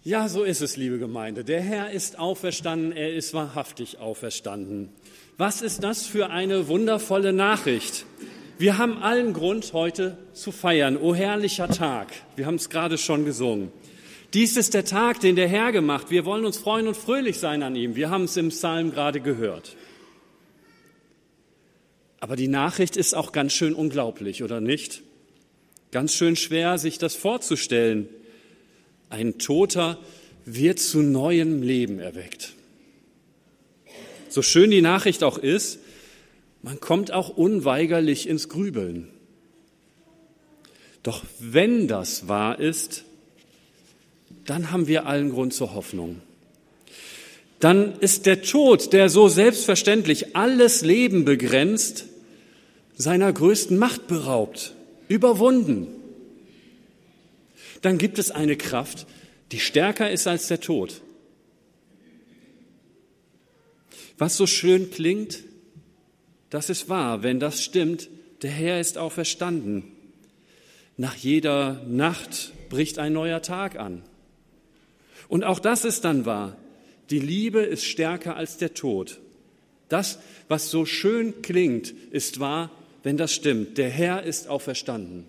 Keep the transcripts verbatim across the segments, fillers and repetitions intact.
Ja, so ist es, liebe Gemeinde. Der Herr ist auferstanden, er ist wahrhaftig auferstanden. Was ist das für eine wundervolle Nachricht? Wir haben allen Grund, heute zu feiern. O herrlicher Tag, wir haben es gerade schon gesungen. Dies ist der Tag, den der Herr gemacht. Wir wollen uns freuen und fröhlich sein an ihm. Wir haben es im Psalm gerade gehört. Aber die Nachricht ist auch ganz schön unglaublich, oder nicht? Ganz schön schwer, sich das vorzustellen. Ein Toter wird zu neuem Leben erweckt. So schön die Nachricht auch ist, man kommt auch unweigerlich ins Grübeln. Doch wenn das wahr ist, dann haben wir allen Grund zur Hoffnung. Dann ist der Tod, der so selbstverständlich alles Leben begrenzt, seiner größten Macht beraubt, überwunden. Dann gibt es eine Kraft, die stärker ist als der Tod. Was so schön klingt, das ist wahr, wenn das stimmt, der Herr ist auferstanden. Nach jeder Nacht bricht ein neuer Tag an. Und auch das ist dann wahr, die Liebe ist stärker als der Tod. Das, was so schön klingt, ist wahr, wenn das stimmt, der Herr ist auferstanden.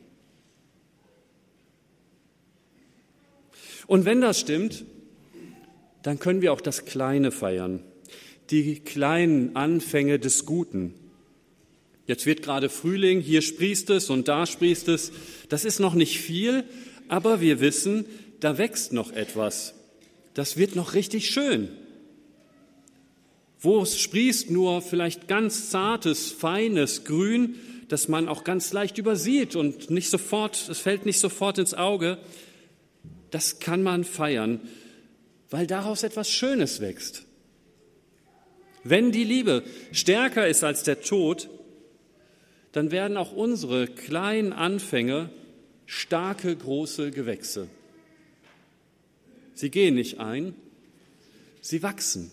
Und wenn das stimmt, dann können wir auch das Kleine feiern, die kleinen Anfänge des Guten. Jetzt wird gerade Frühling, hier sprießt es und da sprießt es. Das ist noch nicht viel, aber wir wissen, da wächst noch etwas. Das wird noch richtig schön. Wo es sprießt nur vielleicht ganz zartes, feines Grün, das man auch ganz leicht übersieht und nicht sofort, es fällt nicht sofort ins Auge. Das kann man feiern, weil daraus etwas Schönes wächst. Wenn die Liebe stärker ist als der Tod, dann werden auch unsere kleinen Anfänge starke, große Gewächse. Sie gehen nicht ein, sie wachsen.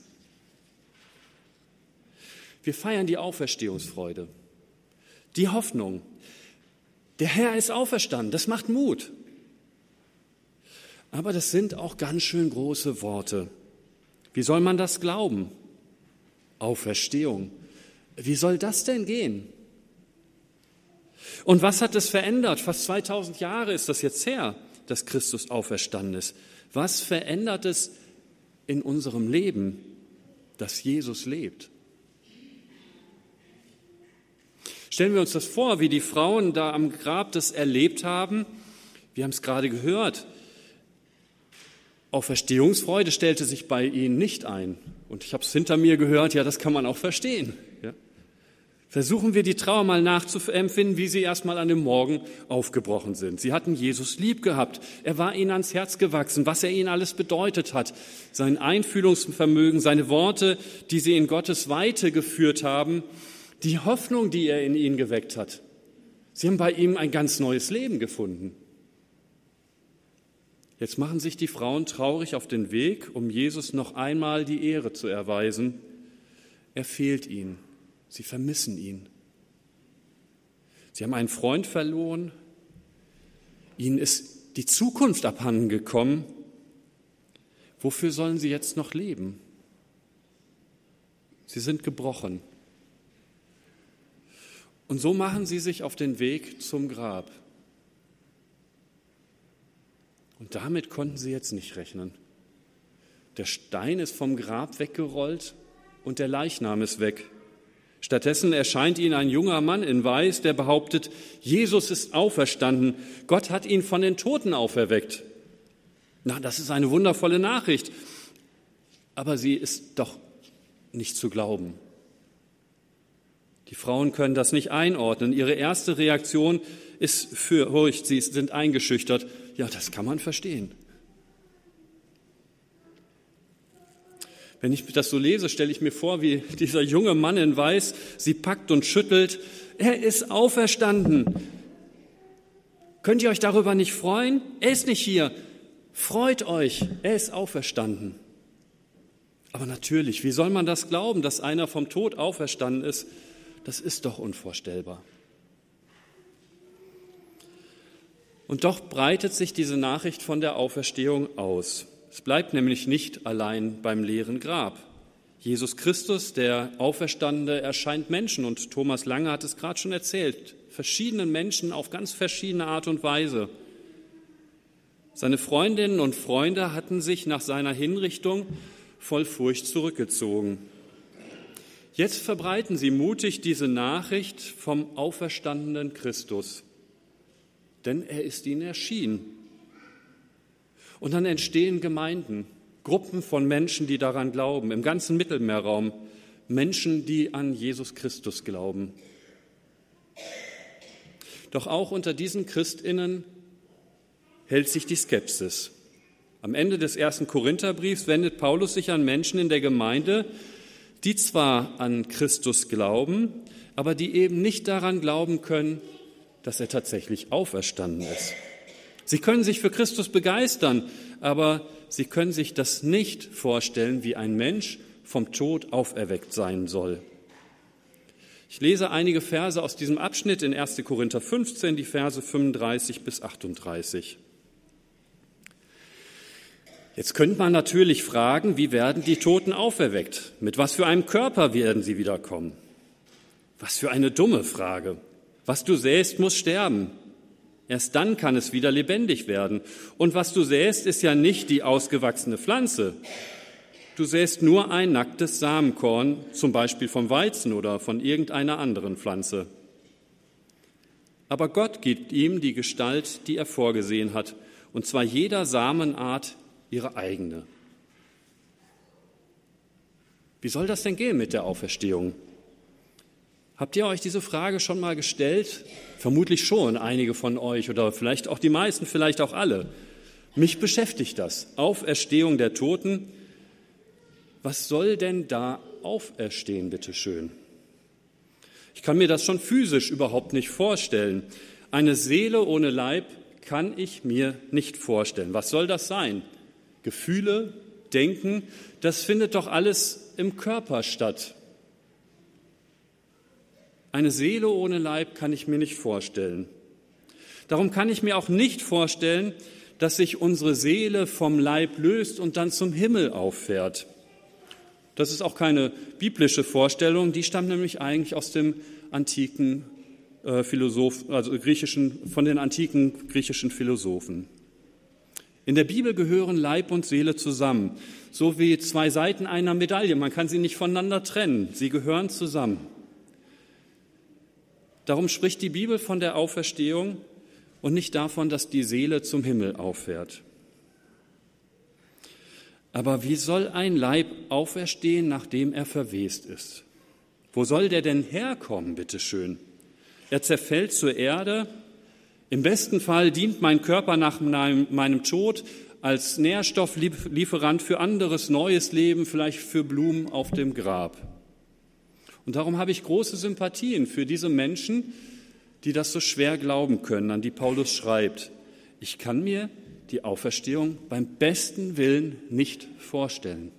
Wir feiern die Auferstehungsfreude, die Hoffnung. Der Herr ist auferstanden, das macht Mut. Aber das sind auch ganz schön große Worte. Wie soll man das glauben? Auferstehung. Wie soll das denn gehen? Und was hat es verändert? Fast zweitausend Jahre ist das jetzt her, dass Christus auferstanden ist. Was verändert es in unserem Leben, dass Jesus lebt? Stellen wir uns das vor, wie die Frauen da am Grab das erlebt haben. Wir haben es gerade gehört. Auferstehungsfreude stellte sich bei ihnen nicht ein. Und ich habe es hinter mir gehört, ja, das kann man auch verstehen. Ja. Versuchen wir die Trauer mal nachzuempfinden, wie sie erst mal an dem Morgen aufgebrochen sind. Sie hatten Jesus lieb gehabt. Er war ihnen ans Herz gewachsen, was er ihnen alles bedeutet hat. Sein Einfühlungsvermögen, seine Worte, die sie in Gottes Weite geführt haben, die Hoffnung, die er in ihnen geweckt hat. Sie haben bei ihm ein ganz neues Leben gefunden. Jetzt machen sich die Frauen traurig auf den Weg, um Jesus noch einmal die Ehre zu erweisen. Er fehlt ihnen. Sie vermissen ihn. Sie haben einen Freund verloren. Ihnen ist die Zukunft abhanden gekommen. Wofür sollen sie jetzt noch leben? Sie sind gebrochen. Und so machen sie sich auf den Weg zum Grab. Und damit konnten sie jetzt nicht rechnen. Der Stein ist vom Grab weggerollt und der Leichnam ist weg. Stattdessen erscheint ihnen ein junger Mann in Weiß, der behauptet, Jesus ist auferstanden. Gott hat ihn von den Toten auferweckt. Na, das ist eine wundervolle Nachricht. Aber sie ist doch nicht zu glauben. Die Frauen können das nicht einordnen. Ihre erste Reaktion ist Furcht. Sie sind eingeschüchtert. Ja, das kann man verstehen. Wenn ich das so lese, stelle ich mir vor, wie dieser junge Mann in Weiß sie packt und schüttelt. Er ist auferstanden. Könnt ihr euch darüber nicht freuen? Er ist nicht hier. Freut euch, er ist auferstanden. Aber natürlich, wie soll man das glauben, dass einer vom Tod auferstanden ist? Das ist doch unvorstellbar. Und doch breitet sich diese Nachricht von der Auferstehung aus. Es bleibt nämlich nicht allein beim leeren Grab. Jesus Christus, der Auferstandene, erscheint Menschen, und Thomas Lange hat es gerade schon erzählt, verschiedenen Menschen auf ganz verschiedene Art und Weise. Seine Freundinnen und Freunde hatten sich nach seiner Hinrichtung voll Furcht zurückgezogen. Jetzt verbreiten sie mutig diese Nachricht vom auferstandenen Christus, denn er ist ihnen erschienen. Und dann entstehen Gemeinden, Gruppen von Menschen, die daran glauben, im ganzen Mittelmeerraum, Menschen, die an Jesus Christus glauben. Doch auch unter diesen ChristInnen hält sich die Skepsis. Am Ende des ersten Korintherbriefs wendet Paulus sich an Menschen in der Gemeinde, die zwar an Christus glauben, aber die eben nicht daran glauben können, dass er tatsächlich auferstanden ist. Sie können sich für Christus begeistern, aber sie können sich das nicht vorstellen, wie ein Mensch vom Tod auferweckt sein soll. Ich lese einige Verse aus diesem Abschnitt in ersten Korinther fünfzehn, die Verse fünfunddreißig bis achtunddreißig. Jetzt könnte man natürlich fragen, wie werden die Toten auferweckt? Mit was für einem Körper werden sie wiederkommen? Was für eine dumme Frage. Was du säst, muss sterben. Erst dann kann es wieder lebendig werden. Und was du säst, ist ja nicht die ausgewachsene Pflanze. Du säst nur ein nacktes Samenkorn, zum Beispiel vom Weizen oder von irgendeiner anderen Pflanze. Aber Gott gibt ihm die Gestalt, die er vorgesehen hat, und zwar jeder Samenart ihre eigene. Wie soll das denn gehen mit der Auferstehung? Habt ihr euch diese Frage schon mal gestellt? Vermutlich schon, einige von euch oder vielleicht auch die meisten, vielleicht auch alle. Mich beschäftigt das. Auferstehung der Toten. Was soll denn da auferstehen, bitteschön? Ich kann mir das schon physisch überhaupt nicht vorstellen. Eine Seele ohne Leib kann ich mir nicht vorstellen. Was soll das sein? Gefühle, Denken, das findet doch alles im Körper statt. Eine Seele ohne Leib kann ich mir nicht vorstellen. Darum kann ich mir auch nicht vorstellen, dass sich unsere Seele vom Leib löst und dann zum Himmel auffährt. Das ist auch keine biblische Vorstellung, die stammt nämlich eigentlich aus dem antiken äh, Philosoph, also griechischen, von den antiken griechischen Philosophen. In der Bibel gehören Leib und Seele zusammen, so wie zwei Seiten einer Medaille. Man kann sie nicht voneinander trennen, sie gehören zusammen. Darum spricht die Bibel von der Auferstehung und nicht davon, dass die Seele zum Himmel auffährt. Aber wie soll ein Leib auferstehen, nachdem er verwest ist? Wo soll der denn herkommen, bitteschön? Er zerfällt zur Erde. Im besten Fall dient mein Körper nach meinem Tod als Nährstofflieferant für anderes neues Leben, vielleicht für Blumen auf dem Grab. Und darum habe ich große Sympathien für diese Menschen, die das so schwer glauben können, an die Paulus schreibt. Ich kann mir die Auferstehung beim besten Willen nicht vorstellen.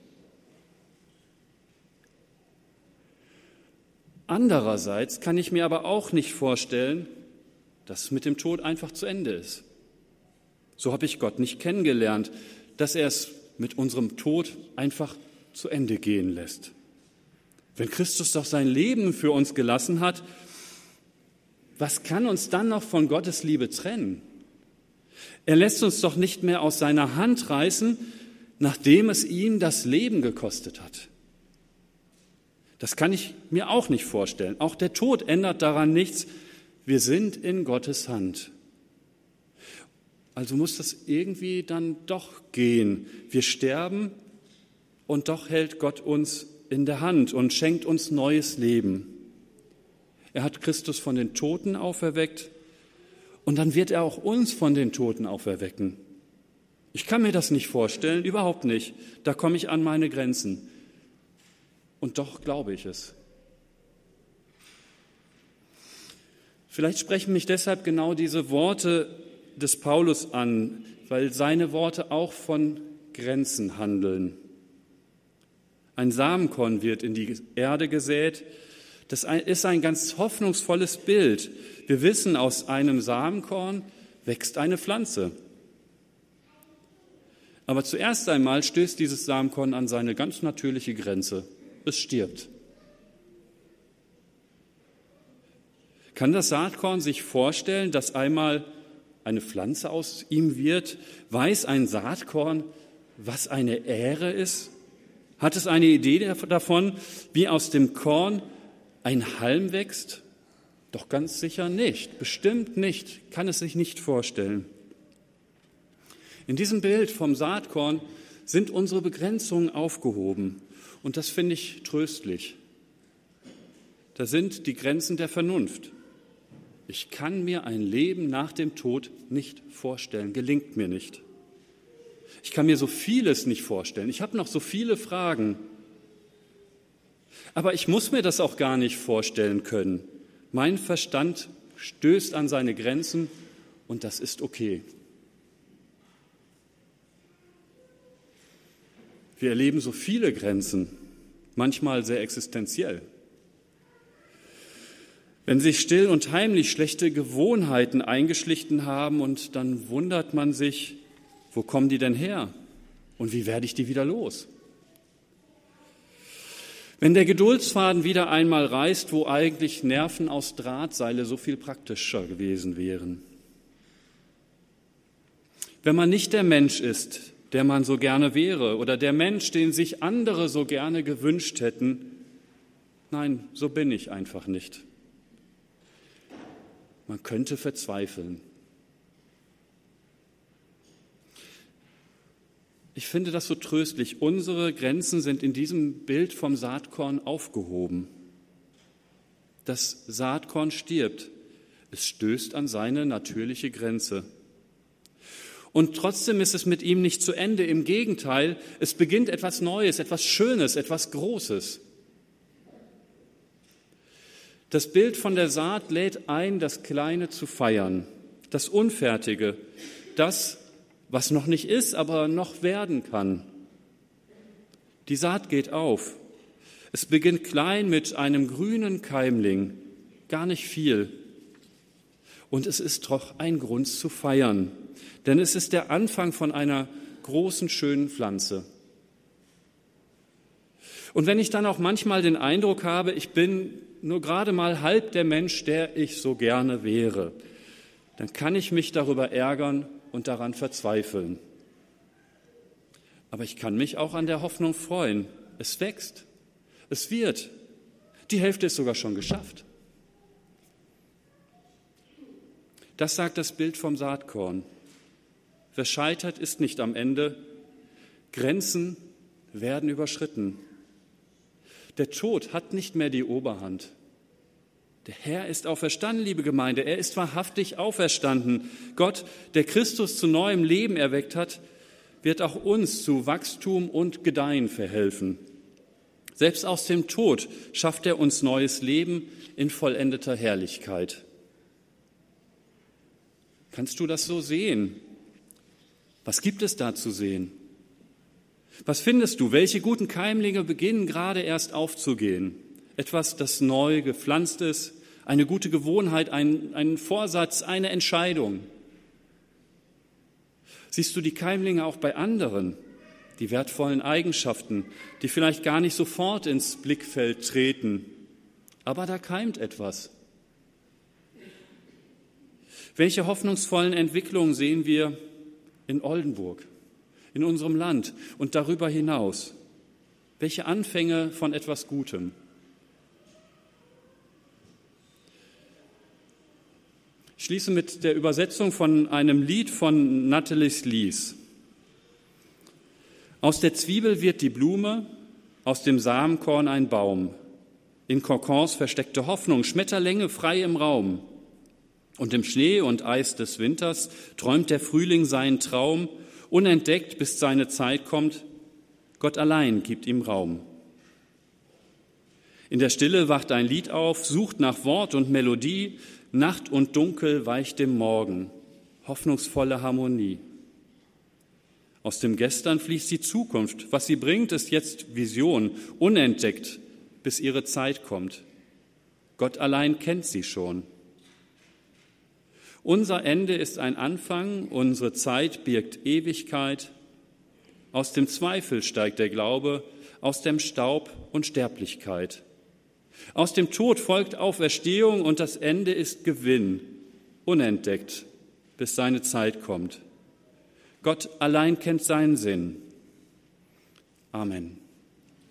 Andererseits kann ich mir aber auch nicht vorstellen, dass es mit dem Tod einfach zu Ende ist. So habe ich Gott nicht kennengelernt, dass er es mit unserem Tod einfach zu Ende gehen lässt. Wenn Christus doch sein Leben für uns gelassen hat, was kann uns dann noch von Gottes Liebe trennen? Er lässt uns doch nicht mehr aus seiner Hand reißen, nachdem es ihm das Leben gekostet hat. Das kann ich mir auch nicht vorstellen. Auch der Tod ändert daran nichts. Wir sind in Gottes Hand. Also muss das irgendwie dann doch gehen. Wir sterben und doch hält Gott uns in der Hand und schenkt uns neues Leben. Er hat Christus von den Toten auferweckt und dann wird er auch uns von den Toten auferwecken. Ich kann mir das nicht vorstellen, überhaupt nicht. Da komme ich an meine Grenzen. Und doch glaube ich es. Vielleicht sprechen mich deshalb genau diese Worte des Paulus an, weil seine Worte auch von Grenzen handeln. Ein Samenkorn wird in die Erde gesät. Das ist ein ganz hoffnungsvolles Bild. Wir wissen, aus einem Samenkorn wächst eine Pflanze. Aber zuerst einmal stößt dieses Samenkorn an seine ganz natürliche Grenze. Es stirbt. Kann das Saatkorn sich vorstellen, dass einmal eine Pflanze aus ihm wird? Weiß ein Saatkorn, was eine Ähre ist? Hat es eine Idee davon, wie aus dem Korn ein Halm wächst? Doch ganz sicher nicht, bestimmt nicht, kann es sich nicht vorstellen. In diesem Bild vom Saatkorn sind unsere Begrenzungen aufgehoben und das finde ich tröstlich. Da sind die Grenzen der Vernunft. Ich kann mir ein Leben nach dem Tod nicht vorstellen, gelingt mir nicht. Ich kann mir so vieles nicht vorstellen. Ich habe noch so viele Fragen. Aber ich muss mir das auch gar nicht vorstellen können. Mein Verstand stößt an seine Grenzen und das ist okay. Wir erleben so viele Grenzen, manchmal sehr existenziell. Wenn sich still und heimlich schlechte Gewohnheiten eingeschlichen haben und dann wundert man sich, wo kommen die denn her und wie werde ich die wieder los? Wenn der Geduldsfaden wieder einmal reißt, wo eigentlich Nerven aus Drahtseile so viel praktischer gewesen wären. Wenn man nicht der Mensch ist, der man so gerne wäre oder der Mensch, den sich andere so gerne gewünscht hätten, nein, so bin ich einfach nicht. Man könnte verzweifeln. Ich finde das so tröstlich. Unsere Grenzen sind in diesem Bild vom Saatkorn aufgehoben. Das Saatkorn stirbt. Es stößt an seine natürliche Grenze. Und trotzdem ist es mit ihm nicht zu Ende. Im Gegenteil, es beginnt etwas Neues, etwas Schönes, etwas Großes. Das Bild von der Saat lädt ein, das Kleine zu feiern, das Unfertige, das, was noch nicht ist, aber noch werden kann. Die Saat geht auf. Es beginnt klein mit einem grünen Keimling, gar nicht viel. Und es ist doch ein Grund zu feiern, denn es ist der Anfang von einer großen, schönen Pflanze. Und wenn ich dann auch manchmal den Eindruck habe, ich bin nur gerade mal halb der Mensch, der ich so gerne wäre, dann kann ich mich darüber ärgern und daran verzweifeln. Aber ich kann mich auch an der Hoffnung freuen. Es wächst, es wird. Die Hälfte ist sogar schon geschafft. Das sagt das Bild vom Saatkorn. Wer scheitert, ist nicht am Ende. Grenzen werden überschritten. Der Tod hat nicht mehr die Oberhand. Der Herr ist auferstanden, liebe Gemeinde. Er ist wahrhaftig auferstanden. Gott, der Christus zu neuem Leben erweckt hat, wird auch uns zu Wachstum und Gedeihen verhelfen. Selbst aus dem Tod schafft er uns neues Leben in vollendeter Herrlichkeit. Kannst du das so sehen? Was gibt es da zu sehen? Was findest du? Welche guten Keimlinge beginnen gerade erst aufzugehen? Etwas, das neu gepflanzt ist, eine gute Gewohnheit, ein, ein Vorsatz, eine Entscheidung. Siehst du die Keimlinge auch bei anderen, die wertvollen Eigenschaften, die vielleicht gar nicht sofort ins Blickfeld treten, aber da keimt etwas. Welche hoffnungsvollen Entwicklungen sehen wir in Oldenburg, in unserem Land und darüber hinaus? Welche Anfänge von etwas Gutem? Ich schließe mit der Übersetzung von einem Lied von Natalie Slees. Aus der Zwiebel wird die Blume, aus dem Samenkorn ein Baum. In Kokons versteckte Hoffnung, Schmetterlinge frei im Raum. Und im Schnee und Eis des Winters träumt der Frühling seinen Traum, unentdeckt, bis seine Zeit kommt. Gott allein gibt ihm Raum. In der Stille wacht ein Lied auf, sucht nach Wort und Melodie. Nacht und Dunkel weicht dem Morgen, hoffnungsvolle Harmonie. Aus dem Gestern fließt die Zukunft. Was sie bringt, ist jetzt Vision, unentdeckt, bis ihre Zeit kommt. Gott allein kennt sie schon. Unser Ende ist ein Anfang, unsere Zeit birgt Ewigkeit. Aus dem Zweifel steigt der Glaube, aus dem Staub und Sterblichkeit. Aus dem Tod folgt Auferstehung und das Ende ist Gewinn, unentdeckt, bis seine Zeit kommt. Gott allein kennt seinen Sinn. Amen.